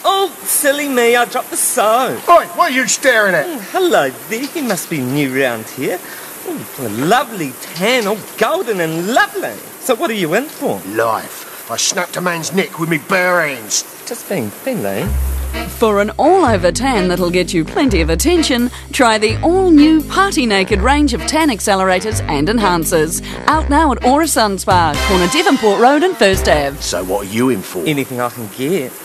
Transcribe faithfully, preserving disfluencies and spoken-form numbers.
Oh, silly me, I dropped the soap. Oi, what are you staring at? Oh, hello there, you must be new round here. Oh, a lovely tan, all golden and lovely. So what are you in for? Life. I snapped a man's neck with me bare hands. Just being friendly. For an all-over tan that'll get you plenty of attention, try the all-new Party Naked range of tan accelerators and enhancers. Out now at Aura Sun Spa, corner Devonport Road and First Ave. So what are you in for? Anything I can get.